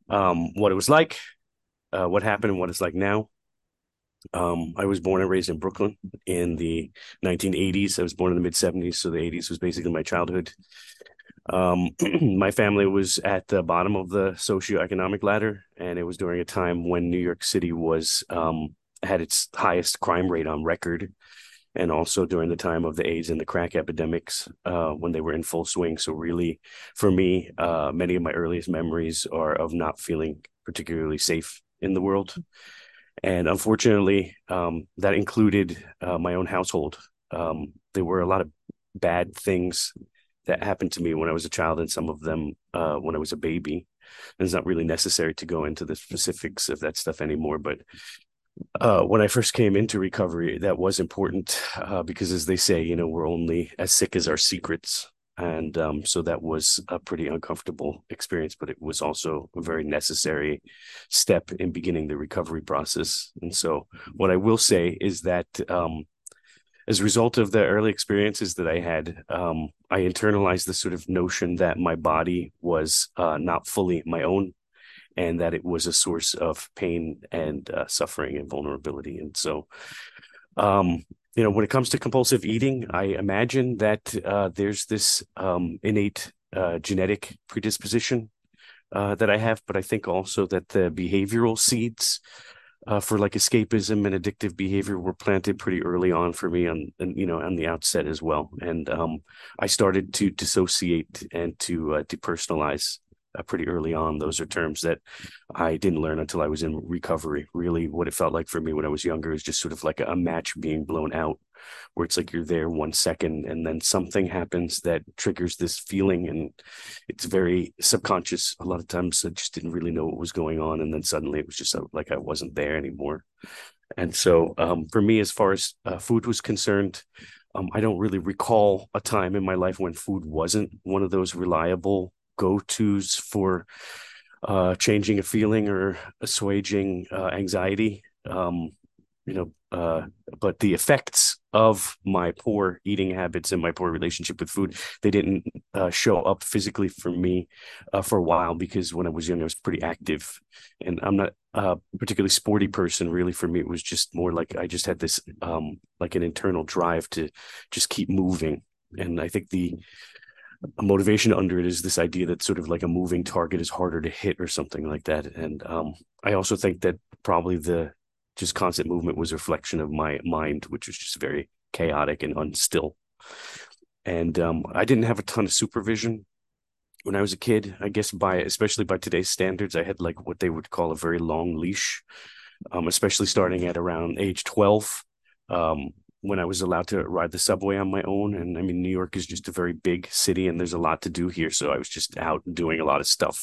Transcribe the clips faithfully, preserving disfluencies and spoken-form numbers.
Um, what it was like, uh, what happened, and what it's like now. Um, I was born and raised in Brooklyn in the nineteen eighties. I was born in the mid seventies, so the eighties was basically my childhood. Um, my family was at the bottom of the socioeconomic ladder, and it was during a time when New York City was um, had its highest crime rate on record, and also during the time of the AIDS and the crack epidemics uh, when they were in full swing. So, really, for me, uh, many of my earliest memories are of not feeling particularly safe in the world. And unfortunately, um, that included uh, my own household. Um, there were a lot of bad things that happened to me when I was a child, and some of them uh, when I was a baby. And it's not really necessary to go into the specifics of that stuff anymore. But uh, when I first came into recovery, that was important uh, because, as they say, you know, we're only as sick as our secrets. And um, so that was a pretty uncomfortable experience, but it was also a very necessary step in beginning the recovery process. And so, what I will say is that um, as a result of the early experiences that I had, um, I internalized the sort of notion that my body was uh, not fully my own, and that it was a source of pain and uh, suffering and vulnerability. And so, um, you know, when it comes to compulsive eating, I imagine that uh, there's this um, innate uh, genetic predisposition uh, that I have, but I think also that the behavioral seeds uh, for like escapism and addictive behavior were planted pretty early on for me on, and you know, on the outset as well. And um, I started to dissociate and to uh, depersonalize uh, pretty early on. Those are terms that I didn't learn until I was in recovery. Really, what it felt like for me when I was younger is just sort of like a match being blown out, where it's like you're there one second and then something happens that triggers this feeling, and it's very subconscious. A lot of times I just didn't really know what was going on, and then suddenly it was just uh, like I wasn't there anymore. And so, um, for me, as far as uh, food was concerned, um, I don't really recall a time in my life when food wasn't one of those reliable go-tos for uh, changing a feeling or assuaging uh, anxiety. Um, you know, uh, but the effects of my poor eating habits and my poor relationship with food, they didn't uh, show up physically for me uh, for a while, because when I was young, I was pretty active, and I'm not a particularly sporty person. Really, for me, it was just more like I just had this um, like an internal drive to just keep moving. And I think the motivation under it is this idea that sort of like a moving target is harder to hit or something like that. And um, I also think that probably the just constant movement was a reflection of my mind, which was just very chaotic and unstill. And um, I didn't have a ton of supervision when I was a kid. I guess by especially by today's standards, I had like what they would call a very long leash, um, especially starting at around age twelve. Um, when I was allowed to ride the subway on my own. And I mean, New York is just a very big city and there's a lot to do here. So I was just out doing a lot of stuff.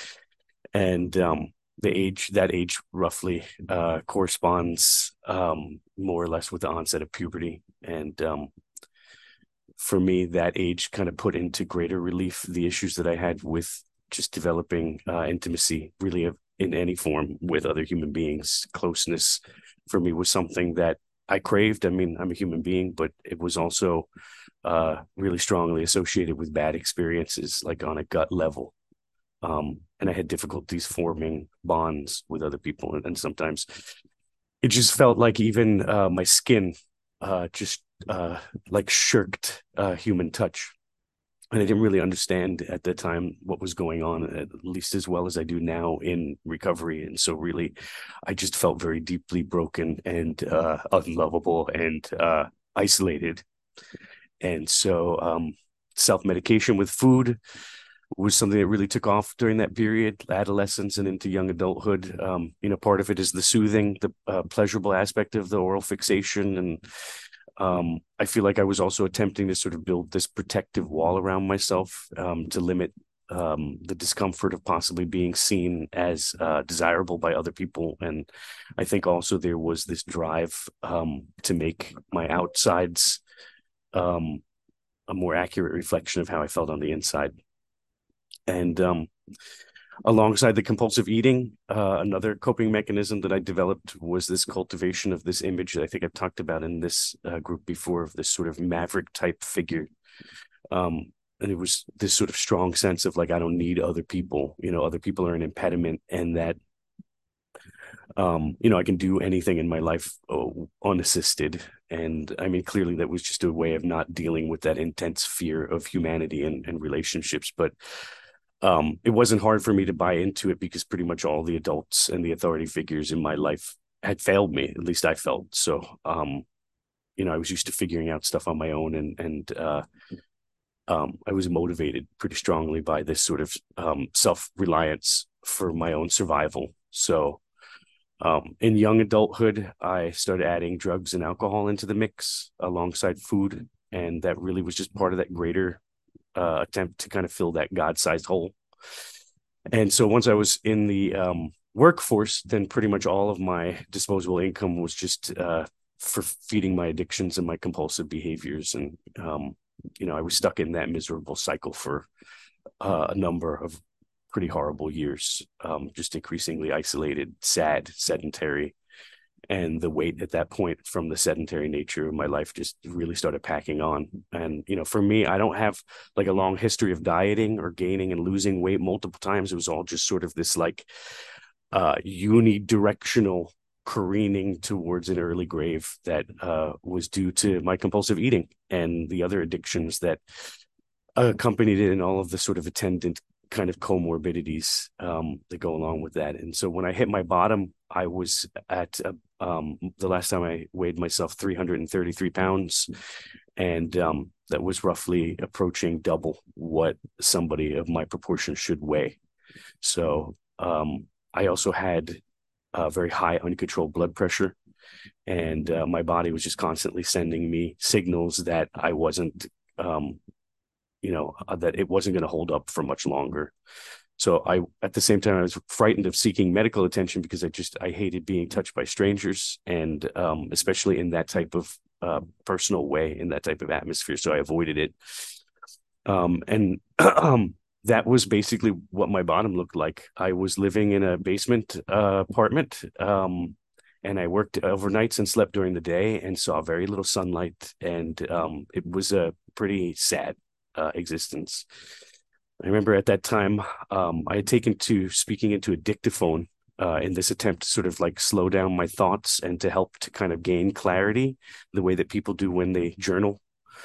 And um, the age, that age roughly uh, corresponds um, more or less with the onset of puberty. And um, for me, that age kind of put into greater relief the issues that I had with just developing uh, intimacy, really, in any form with other human beings. Closeness for me was something that I craved. I mean, I'm a human being, but it was also uh, really strongly associated with bad experiences, like on a gut level. Um, and I had difficulties forming bonds with other people, and, and sometimes it just felt like even uh, my skin uh, just uh, like shirked uh, human touch. And I didn't really understand at the time what was going on, at least as well as I do now in recovery. And so, really, I just felt very deeply broken and uh, unlovable and uh, isolated. And so, um, self medication with food was something that really took off during that period, adolescence and into young adulthood. Um, you know, part of it is the soothing, the uh, pleasurable aspect of the oral fixation. And um, I feel like I was also attempting to sort of build this protective wall around myself um, to limit um, the discomfort of possibly being seen as uh, desirable by other people. And I think also there was this drive um, to make my outsides um, a more accurate reflection of how I felt on the inside. And um, alongside the compulsive eating, uh, another coping mechanism that I developed was this cultivation of this image that I think I've talked about in this uh, group before, of this sort of maverick type figure. Um, and it was this sort of strong sense of like, I don't need other people, you know, other people are an impediment, and that, um, you know, I can do anything in my life oh, unassisted. And I mean, clearly that was just a way of not dealing with that intense fear of humanity and, and relationships. But um, it wasn't hard for me to buy into it because pretty much all the adults and the authority figures in my life had failed me. At least I felt so. Um, you know, I was used to figuring out stuff on my own, and and uh, um, I was motivated pretty strongly by this sort of um, self reliance for my own survival. So um, in young adulthood, I started adding drugs and alcohol into the mix alongside food, and that really was just part of that greater uh, attempt to kind of fill that God-sized hole. And so once I was in the um, workforce, then pretty much all of my disposable income was just uh, for feeding my addictions and my compulsive behaviors. And, um, you know, I was stuck in that miserable cycle for uh, a number of pretty horrible years, um, just increasingly isolated, sad, sedentary. And the weight at that point from the sedentary nature of my life just really started packing on. And, you know, for me, I don't have like a long history of dieting or gaining and losing weight multiple times. It was all just sort of this like uh, unidirectional careening towards an early grave that uh, was due to my compulsive eating and the other addictions that accompanied it, and all of the sort of attendant kind of comorbidities um, that go along with that. And so when I hit my bottom, I was at uh, um, the last time I weighed myself three hundred thirty-three pounds, and um, that was roughly approaching double what somebody of my proportion should weigh. So um, I also had uh, very high uncontrolled blood pressure, and uh, my body was just constantly sending me signals that I wasn't um, you know, uh, that it wasn't going to hold up for much longer. So I, at the same time, I was frightened of seeking medical attention because I just, I hated being touched by strangers, and um, especially in that type of uh, personal way, in that type of atmosphere. So I avoided it. Um, and um, that was basically what my bottom looked like. I was living in a basement uh, apartment, um, and I worked overnights and slept during the day and saw very little sunlight. And um, it was a pretty sad uh, existence. I remember at that time, um, I had taken to speaking into a dictaphone uh, in this attempt to sort of like slow down my thoughts and to help to kind of gain clarity the way that people do when they journal.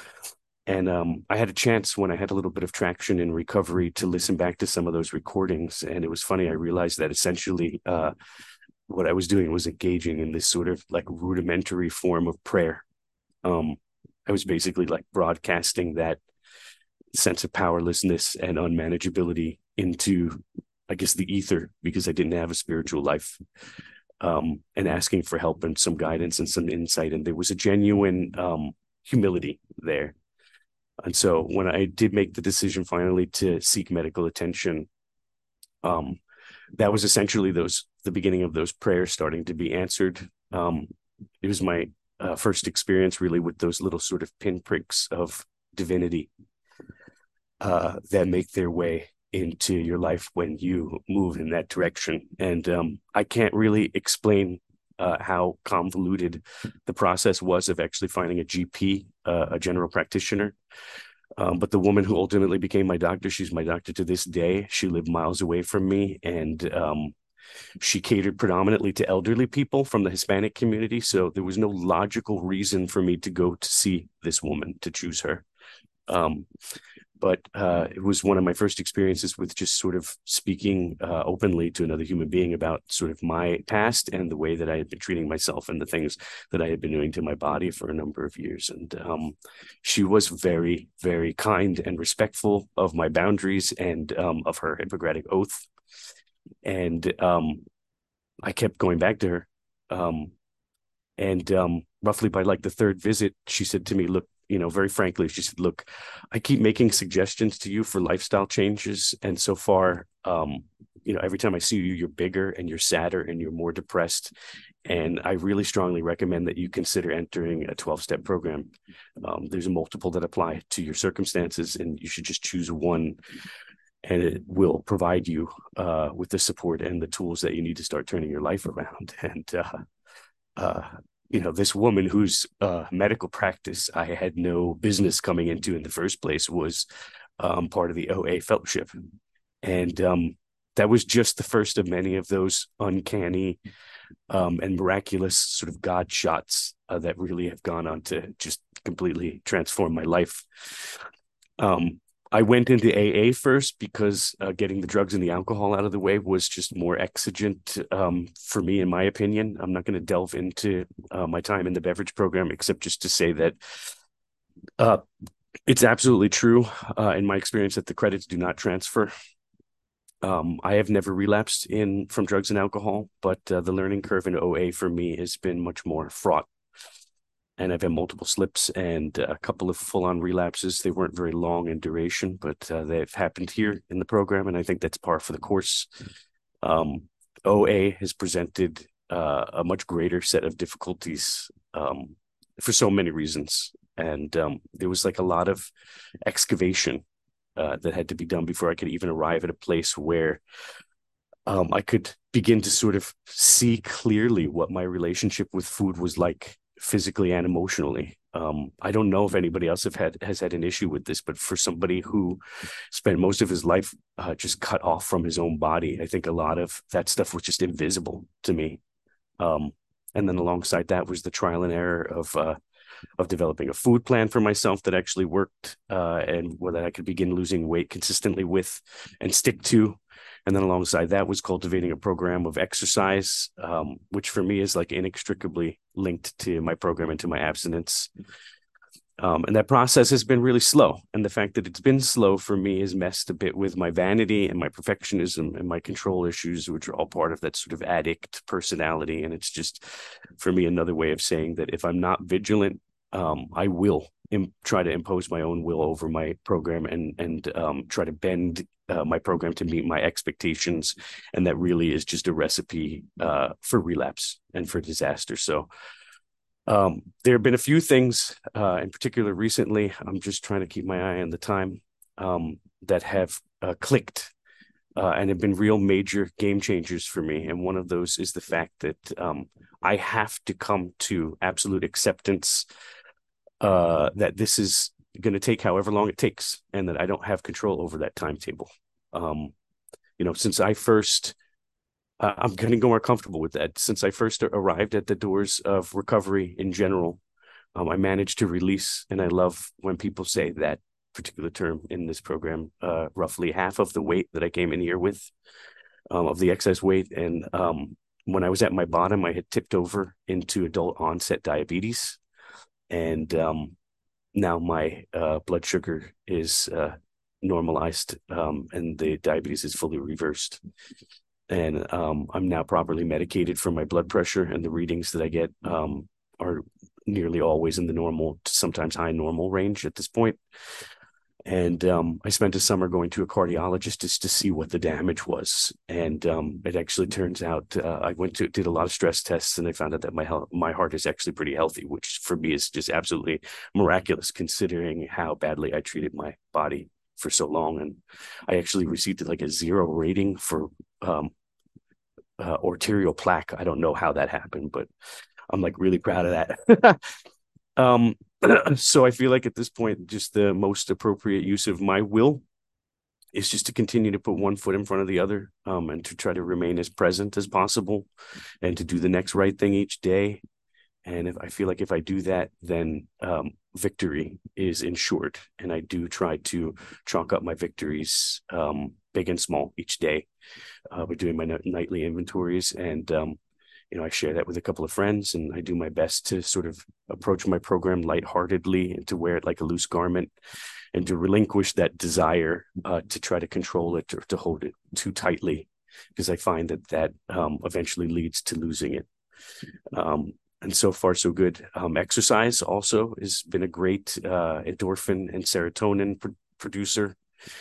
And um, I had a chance when I had a little bit of traction in recovery to listen back to some of those recordings. And it was funny, I realized that essentially uh, what I was doing was engaging in this sort of like rudimentary form of prayer. Um, I was basically like broadcasting that sense of powerlessness and unmanageability into, I guess, the ether, because I didn't have a spiritual life, um, and asking for help and some guidance and some insight. And there was a genuine um, humility there. And so when I did make the decision finally to seek medical attention, um, that was essentially those the beginning of those prayers starting to be answered. Um, it was my uh, first experience really with those little sort of pinpricks of divinity uh, that make their way into your life when you move in that direction. And um, I can't really explain uh, how convoluted the process was of actually finding a G P, uh, a general practitioner. Um, but the woman who ultimately became my doctor, she's my doctor to this day. She lived miles away from me, and um, she catered predominantly to elderly people from the Hispanic community. So there was no logical reason for me to go to see this woman, to choose her. Um, but uh, it was one of my first experiences with just sort of speaking uh, openly to another human being about sort of my past and the way that I had been treating myself and the things that I had been doing to my body for a number of years. And um, she was very, very kind and respectful of my boundaries and um, of her Hippocratic oath. And um, I kept going back to her. Um, and um, roughly by like the third visit, she said to me, look, you know, very frankly, she said, look, I keep making suggestions to you for lifestyle changes. And so far, um, you know, every time I see you, you're bigger and you're sadder and you're more depressed. And I really strongly recommend that you consider entering a twelve-step program. Um, there's multiple that apply to your circumstances, and you should just choose one, and it will provide you uh, with the support and the tools that you need to start turning your life around. And, uh, uh, you know, this woman whose uh, medical practice I had no business coming into in the first place was um, part of the O A fellowship. And um, that was just the first of many of those uncanny um, and miraculous sort of God shots uh, that really have gone on to just completely transform my life. Um, I went into A A first because uh, getting the drugs and the alcohol out of the way was just more exigent um, for me, in my opinion. I'm not going to delve into uh, my time in the beverage program, except just to say that uh, it's absolutely true uh, in my experience that the credits do not transfer. Um, I have never relapsed in from drugs and alcohol, but uh, the learning curve in O A for me has been much more fraught. And I've had multiple slips and a couple of full-on relapses. They weren't very long in duration, but uh, they've happened here in the program, and I think that's par for the course. Um, O A has presented uh, a much greater set of difficulties um, for so many reasons, and um, there was like a lot of excavation uh, that had to be done before I could even arrive at a place where um, I could begin to sort of see clearly what my relationship with food was like physically and emotionally. Um, I don't know if anybody else have had has had an issue with this, but for somebody who spent most of his life uh, just cut off from his own body, I think a lot of that stuff was just invisible to me. Um, and then alongside that was the trial and error of uh, of developing a food plan for myself that actually worked uh, and whether I could begin losing weight consistently with and stick to. And then alongside that was cultivating a program of exercise, um, which for me is like inextricably linked to my program and to my abstinence. Um, and that process has been really slow. And the fact that it's been slow for me has messed a bit with my vanity and my perfectionism and my control issues, which are all part of that sort of addict personality. And it's just, for me, another way of saying that if I'm not vigilant, um, I will im- try to impose my own will over my program and and um, try to bend uh, my program to meet my expectations. And that really is just a recipe uh, for relapse and for disaster. So um, there have been a few things, uh, in particular recently, I'm just trying to keep my eye on the time, um, that have uh, clicked uh, and have been real major game changers for me. And one of those is the fact that um, I have to come to absolute acceptance uh, that this is going to take however long it takes and that I don't have control over that timetable. Um, you know, since I first uh, I'm getting more comfortable with that. Since I first arrived at the doors of recovery in general, um, I managed to release, and I love when people say that particular term in this program, uh, roughly half of the weight that I came in here with, um, of the excess weight. And um, when I was at my bottom, I had tipped over into adult onset diabetes. And um, now my uh, blood sugar is uh, normalized um, and the diabetes is fully reversed. And um, I'm now properly medicated for my blood pressure, and the readings that I get um, are nearly always in the normal, sometimes high normal range at this point. And um, I spent a summer going to a cardiologist just to see what the damage was. And um, it actually turns out uh, I went to did a lot of stress tests, and I found out that my health, my heart is actually pretty healthy, which for me is just absolutely miraculous considering how badly I treated my body for so long. And I actually received like a zero rating for um, uh, arterial plaque. I don't know how that happened, but I'm like really proud of that. um, so I feel like at this point, just the most appropriate use of my will is just to continue to put one foot in front of the other, um, and to try to remain as present as possible and to do the next right thing each day. And if I feel like if I do that, then um, victory is ensured. And I do try to chalk up my victories, um, big and small, each day. Uh, we're doing my nightly inventories, and um, you know, I share that with a couple of friends, and I do my best to sort of approach my program lightheartedly and to wear it like a loose garment, and to relinquish that desire uh, to try to control it or to hold it too tightly, because I find that that um, eventually leads to losing it. Um, and so far, so good. Um, exercise also has been a great uh, endorphin and serotonin pr- producer.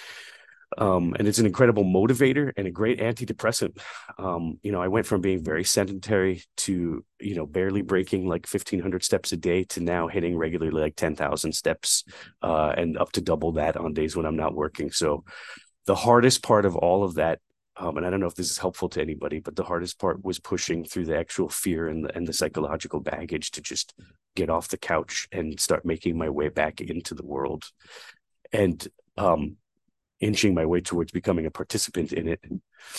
Um, and it's an incredible motivator and a great antidepressant. Um, you know, I went from being very sedentary to, you know, barely breaking like fifteen hundred steps a day to now hitting regularly like ten thousand steps uh, and up to double that on days when I'm not working. So the hardest part of all of that, um, and I don't know if this is helpful to anybody, but the hardest part was pushing through the actual fear and the, and the psychological baggage to just get off the couch and start making my way back into the world. And um, inching my way towards becoming a participant in it.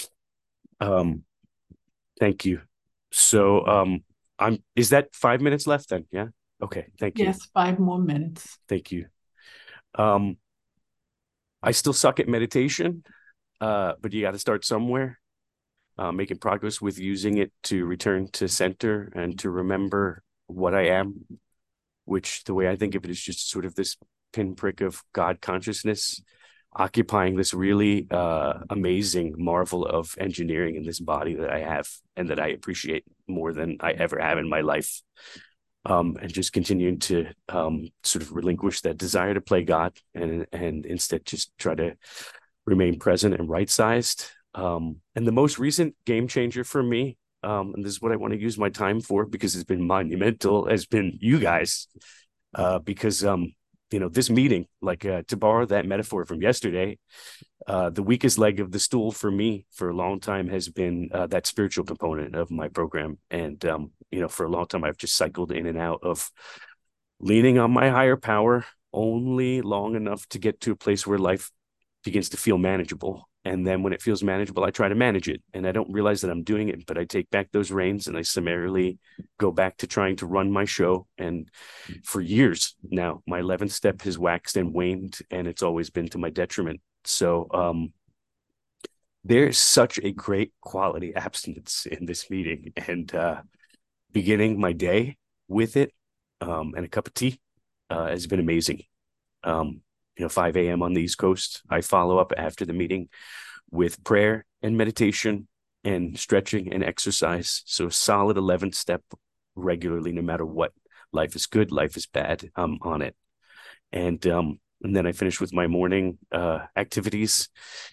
Um, thank you. So, um, I'm, is that five minutes left then? Yeah. Okay. Thank you. Yes, five more minutes. Thank you. Um, I still suck at meditation, uh, but you got to start somewhere. Uh, making progress with using it to return to center and to remember what I am, which the way I think of it is just sort of this pinprick of God consciousness occupying this really uh, amazing marvel of engineering in this body that I have and that I appreciate more than I ever have in my life. Um, and just continuing to um, sort of relinquish that desire to play God and and instead just try to remain present and right sized. Um, and the most recent game changer for me, um, and this is what I want to use my time for because it's been monumental, has been you guys. Uh, because um, you know, this meeting, like uh, to borrow that metaphor from yesterday, uh, the weakest leg of the stool for me for a long time has been uh, that spiritual component of my program. And um, you know, for a long time, I've just cycled in and out of leaning on my higher power only long enough to get to a place where life begins to feel manageable. And then when it feels manageable, I try to manage it. And I don't realize that I'm doing it, but I take back those reins and I summarily go back to trying to run my show. And for years now, my eleventh step has waxed and waned, and it's always been to my detriment. So um, there's such a great quality abstinence in this meeting. And uh, beginning my day with it um, and a cup of tea uh, has been amazing. Um, you know, five a m on the East Coast. I follow up after the meeting with prayer and meditation and stretching and exercise. So a solid eleventh step regularly, no matter what. Life is good, life is bad. I'm on it. And um, and then I finish with my morning uh, activities.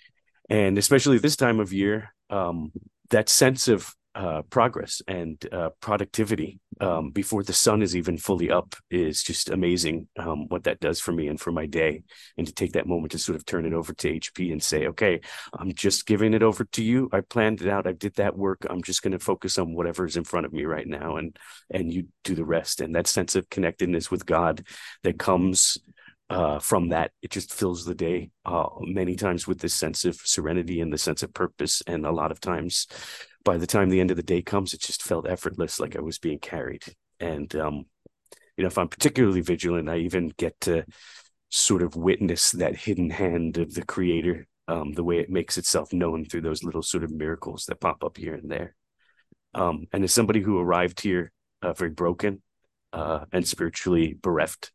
And especially this time of year, um, that sense of uh, progress and uh, productivity um, before the sun is even fully up is just amazing. Um, what that does for me and for my day, and to take that moment to sort of turn it over to H P and say, okay, I'm just giving it over to you. I planned it out. I did that work. I'm just going to focus on whatever is in front of me right now, and and you do the rest. And that sense of connectedness with God that comes uh, from that, it just fills the day uh, many times with this sense of serenity and the sense of purpose. And a lot of times, by the time the end of the day comes, it just felt effortless, like I was being carried. And um, you know, if I'm particularly vigilant, I even get to sort of witness that hidden hand of the Creator, um, the way it makes itself known through those little sort of miracles that pop up here and there. Um, and as somebody who arrived here uh, very broken uh, and spiritually bereft,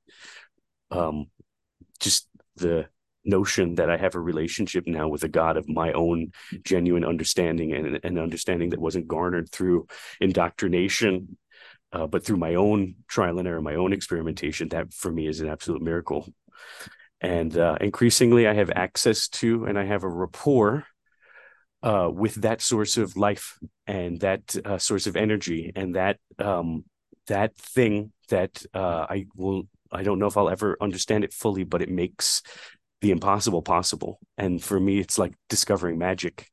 um, just the notion that I have a relationship now with a God of my own genuine understanding, and an understanding that wasn't garnered through indoctrination, uh, but through my own trial and error, my own experimentation, that for me is an absolute miracle. And uh, increasingly, I have access to and I have a rapport uh, with that source of life and that uh, source of energy and that um, that thing that uh, I will. I don't know if I'll ever understand it fully, but it makes the impossible possible. And for me, it's like discovering magic.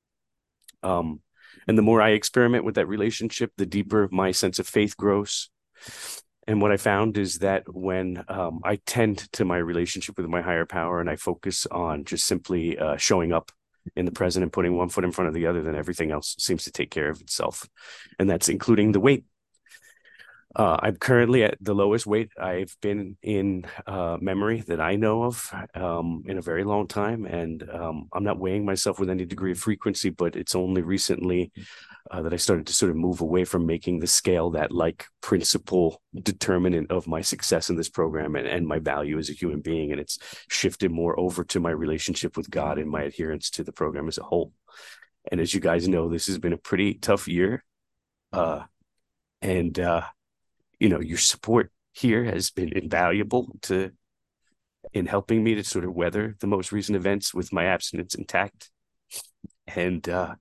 Um, and the more I experiment with that relationship, the deeper my sense of faith grows. And what I found is that when um, I tend to my relationship with my higher power and I focus on just simply uh, showing up in the present and putting one foot in front of the other, then everything else seems to take care of itself. And that's including the weight. Uh, I'm currently at the lowest weight I've been in uh, memory that I know of um, in a very long time. And um, I'm not weighing myself with any degree of frequency, but it's only recently uh, that I started to sort of move away from making the scale that like principal determinant of my success in this program and, and my value as a human being. And it's shifted more over to my relationship with God and my adherence to the program as a whole. And as you guys know, this has been a pretty tough year. Uh, and, uh, you know, your support here has been invaluable to in helping me to sort of weather the most recent events with my abstinence intact. And uh,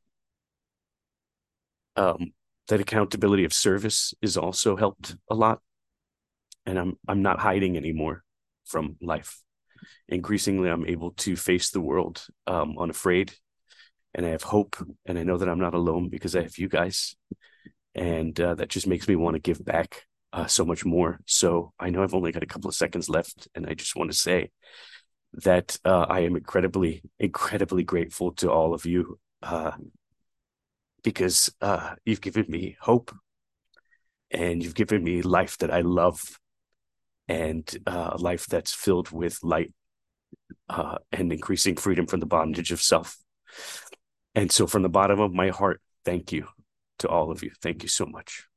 um, that accountability of service is also helped a lot. And I'm I'm not hiding anymore from life. Increasingly, I'm able to face the world um, unafraid, and I have hope, and I know that I'm not alone because I have you guys, and uh, that just makes me want to give back uh, so much more. So I know I've only got a couple of seconds left, and I just want to say that uh, I am incredibly, incredibly grateful to all of you uh, because uh, you've given me hope and you've given me life that I love and uh, a life that's filled with light uh, and increasing freedom from the bondage of self. And so, from the bottom of my heart, thank you to all of you. Thank you so much.